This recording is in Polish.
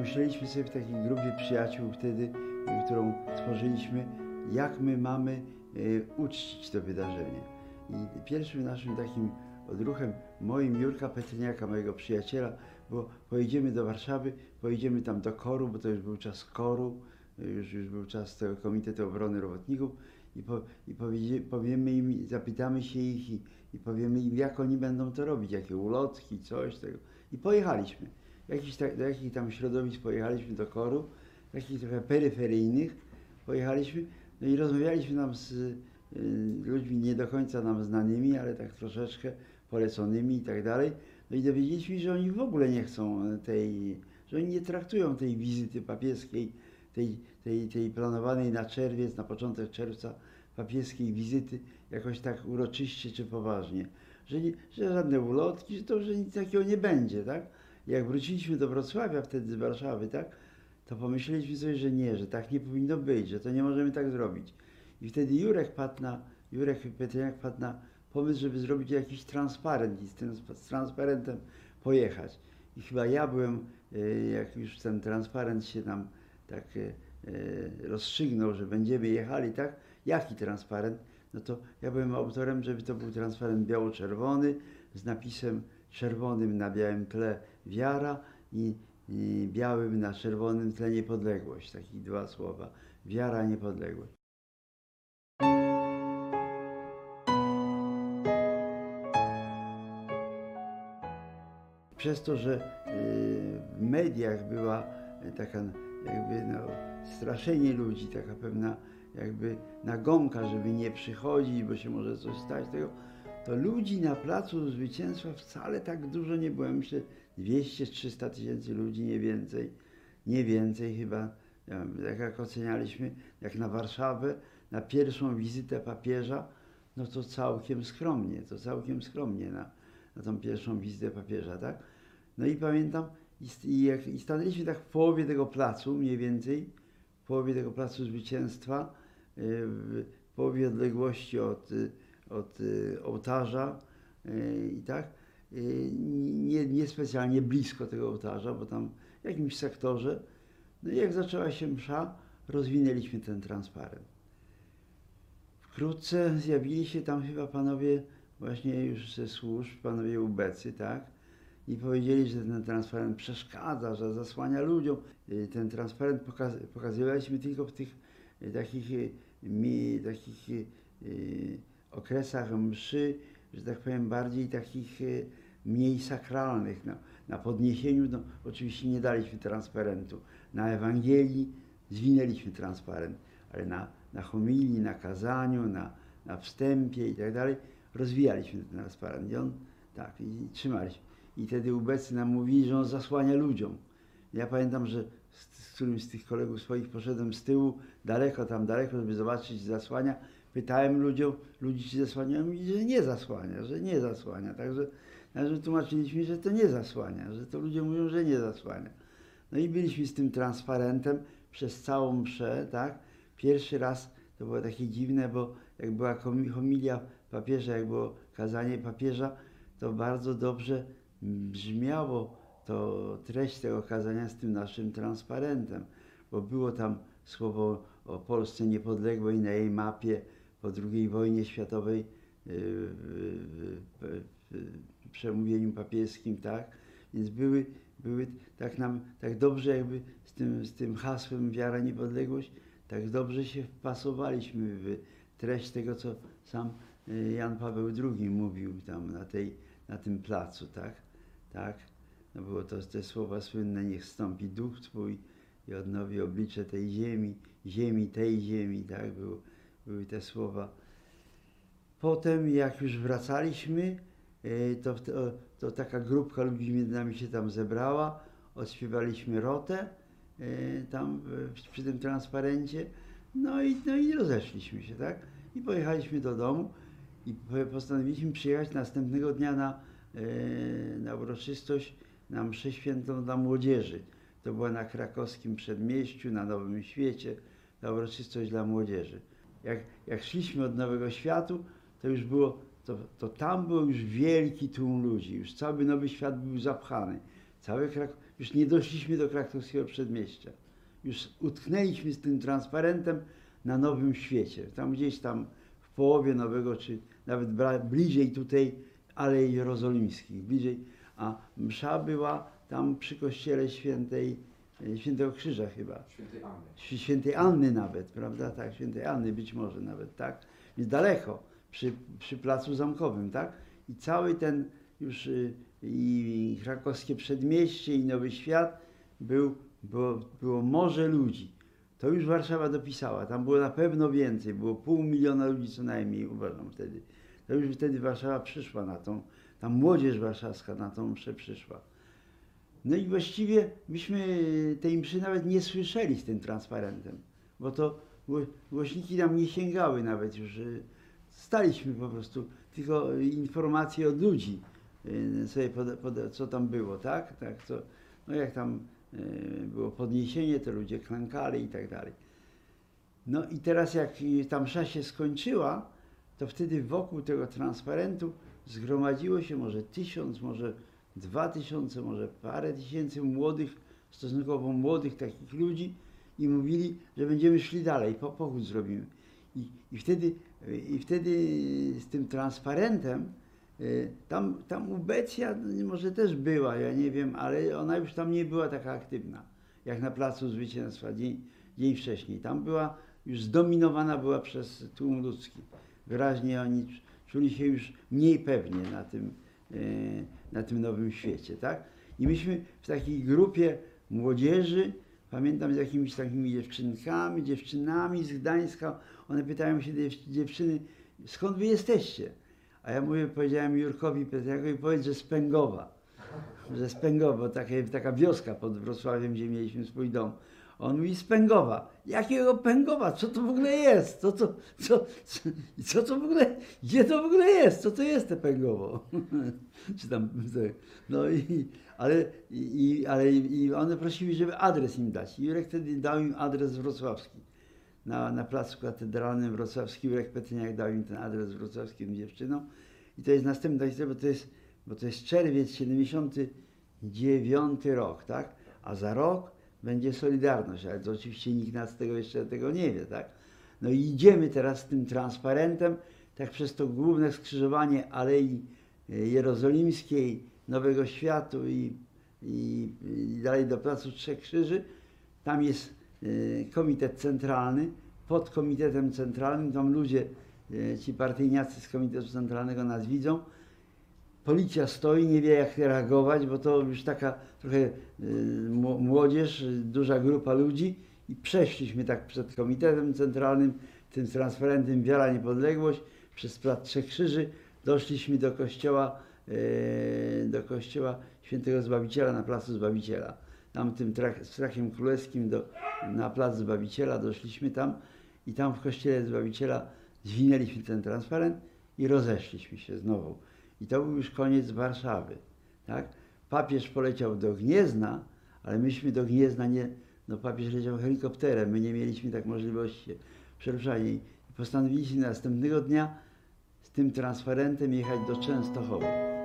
pomyśleliśmy sobie w takiej grupie przyjaciół wtedy, którą tworzyliśmy, jak my mamy uczcić to wydarzenie. I pierwszym naszym takim odruchem, moim, Jurka Petryniaka, mojego przyjaciela, było: pojedziemy do Warszawy, pojedziemy tam do KOR-u, bo to już był czas KOR-u, już był czas tego Komitetu Obrony Robotników, powiemy im, zapytamy się ich i powiemy im, jak oni będą to robić, jakie ulotki, coś tego. I pojechaliśmy. Do jakich tam środowisk pojechaliśmy do KOR-u, takich trochę peryferyjnych pojechaliśmy, no i rozmawialiśmy tam z ludźmi nie do końca nam znanymi, ale tak troszeczkę poleconymi i tak dalej. No i dowiedzieliśmy się, że oni w ogóle nie chcą że oni nie traktują tej wizyty papieskiej, tej planowanej na czerwiec, na początek czerwca papieskiej wizyty jakoś tak uroczyście czy poważnie. Że żadne ulotki, że nic takiego nie będzie, tak? Jak wróciliśmy do Wrocławia wtedy z Warszawy, tak? To pomyśleliśmy sobie, że nie, że tak nie powinno być, że to nie możemy tak zrobić. I wtedy Jurek Petryniak padł na pomysł, żeby zrobić jakiś transparent i z transparentem pojechać. I chyba ja byłem, jak już ten transparent się nam tak rozstrzygnął, że będziemy jechali, tak? Jaki transparent? No to ja byłem autorem, żeby to był transparent biało-czerwony z napisem czerwonym na białym tle wiara i białym na czerwonym tle niepodległość. Takie dwa słowa. Wiara, niepodległość. Przez to, że w mediach była taka jakby straszenie ludzi, taka pewna jakby nagonka, żeby nie przychodzić, bo się może coś stać tego, to ludzi na Placu Zwycięstwa wcale tak dużo nie było. Myślę, 200-300 tysięcy ludzi, nie więcej. Nie więcej chyba, jak ocenialiśmy, jak na Warszawę, na pierwszą wizytę papieża, no to całkiem skromnie na tą pierwszą wizytę papieża, tak? No i pamiętam, i stanęliśmy tak w połowie tego placu, mniej więcej, w połowie tego Placu Zwycięstwa, w połowie odległości od ołtarza i tak, nie specjalnie blisko tego ołtarza, bo tam w jakimś sektorze. No i jak zaczęła się msza, rozwinęliśmy ten transparent. Wkrótce zjawili się tam chyba panowie właśnie już ze służb, panowie ubecy, tak? I powiedzieli, że ten transparent przeszkadza, że zasłania ludziom. Ten transparent pokazywaliśmy tylko w tych takich okresach mszy, że tak powiem, bardziej takich mniej sakralnych. Na podniesieniu, no, oczywiście nie daliśmy transparentu. Na Ewangelii zwinęliśmy transparent, ale na homilii, na kazaniu, na wstępie i tak dalej rozwijaliśmy ten transparent. I i trzymaliśmy. I wtedy ubecy nam mówili, że on zasłania ludziom. Ja pamiętam, że z którymś z tych kolegów swoich poszedłem z tyłu, daleko, żeby zobaczyć, czy zasłania. Pytałem ludzi, czy zasłania, mówili, że nie zasłania. Także tłumaczyliśmy, że to nie zasłania, że to ludzie mówią, że nie zasłania. No i byliśmy z tym transparentem przez całą mszę, tak? Pierwszy raz to było takie dziwne, bo jak była homilia papieża, jak było kazanie papieża, to bardzo dobrze brzmiało treść tego kazania z tym naszym transparentem, bo było tam słowo o Polsce niepodległej na jej mapie po II wojnie światowej w przemówieniu papieskim, tak? Więc były tak dobrze jakby z tym hasłem wiara, niepodległość, tak dobrze się wpasowaliśmy w treść tego, co sam Jan Paweł II mówił tam na tym placu, tak? No było to te słowa słynne: niech zstąpi duch Twój i odnowi oblicze tej tej ziemi, tak? Były te słowa. Potem, jak już wracaliśmy, to taka grupka ludzi między nami się tam zebrała, odśpiewaliśmy rotę tam przy tym transparencie, no i rozeszliśmy się, tak? I pojechaliśmy do domu i postanowiliśmy przyjechać następnego dnia na uroczystość, na mszę świętą dla młodzieży. To była na Krakowskim Przedmieściu, na Nowym Świecie, ta uroczystość dla młodzieży. Jak szliśmy od Nowego Światu, to już było, tam był już wielki tłum ludzi, już cały Nowy Świat był zapchany. już nie doszliśmy do Krakowskiego Przedmieścia. Już utknęliśmy z tym transparentem na Nowym Świecie. Tam gdzieś tam w połowie Nowego, czy nawet bliżej tutaj Alei Jerozolimskich, bliżej. A msza była tam przy kościele Świętego Krzyża chyba. Świętej Anny. Świętej Anny nawet, prawda? Tak, Świętej Anny być może nawet, tak? Więc daleko, przy Placu Zamkowym, tak? I cały ten już i Krakowskie Przedmieście i Nowy Świat było morze ludzi. To już Warszawa dopisała, tam było na pewno więcej, było 500 000 ludzi co najmniej, uważam wtedy. To już wtedy Warszawa przyszła na tą, ta młodzież warszawska na tą mszę przyszła. No i właściwie myśmy tej mszy nawet nie słyszeli z tym transparentem, bo to głośniki nam nie sięgały nawet już. Staliśmy po prostu, tylko informacje od ludzi sobie co tam było, tak? Tak, co, no jak tam było podniesienie, to ludzie klękali i tak dalej. No i teraz jak ta msza się skończyła, to wtedy wokół tego transparentu zgromadziło się może 1000, może 2000, może parę tysięcy młodych, stosunkowo młodych takich ludzi i mówili, że będziemy szli dalej, pochód zrobimy. I wtedy z tym transparentem, tam ubecja może też była, ja nie wiem, ale ona już tam nie była taka aktywna, jak na Placu Zwycięstwa dzień wcześniej. Tam była, już zdominowana była przez tłum ludzki. Wyraźnie oni czuli się już mniej pewnie na tym Nowym Świecie, tak? I myśmy w takiej grupie młodzieży, pamiętam z jakimiś takimi dziewczynami z Gdańska, one pytają się, dziewczyny, skąd wy jesteście? A ja powiedziałem Jurkowi Petriakowi, powiedz, że z Pęgowa. Że z Pęgowa, taka wioska pod Wrocławiem, gdzie mieliśmy swój dom. On mówi z Pęgowa. Jakiego Pęgowa? Co to w ogóle jest? Co to w ogóle, gdzie to w ogóle jest? Co to jest te Pęgowo? Czy tam, no i one prosili, żeby adres im dać. Jurek wtedy dał im adres wrocławski. Na placu katedralnym wrocławski Jurek Petyniak dał im ten adres wrocławski tym dziewczynom. I to jest następna historia, bo to jest czerwiec 79 rok, tak? A za rok będzie Solidarność, ale to oczywiście nikt nas jeszcze tego nie wie, tak? No i idziemy teraz z tym transparentem, tak przez to główne skrzyżowanie Alei Jerozolimskiej, Nowego Światu i dalej do Placu Trzech Krzyży. Tam jest komitet centralny, pod komitetem centralnym, tam ludzie, ci partyjniacy z komitetu centralnego nas widzą. Policja stoi, nie wie jak reagować, bo to już taka trochę młodzież, duża grupa ludzi i przeszliśmy tak przed komitetem centralnym, tym transparentem Wiara, Niepodległość, przez Plac Trzech Krzyży, doszliśmy do kościoła Świętego Zbawiciela na Placu Zbawiciela. Tam tym Strachem Królewskim na Plac Zbawiciela doszliśmy tam i tam w kościele Zbawiciela zwinęliśmy ten transparent i rozeszliśmy się znowu. I to był już koniec Warszawy, tak? Papież poleciał do Gniezna, ale myśmy do Gniezna nie, no papież leciał helikopterem, my nie mieliśmy tak możliwości przeruszania. I postanowiliśmy następnego dnia z tym transparentem jechać do Częstochowy.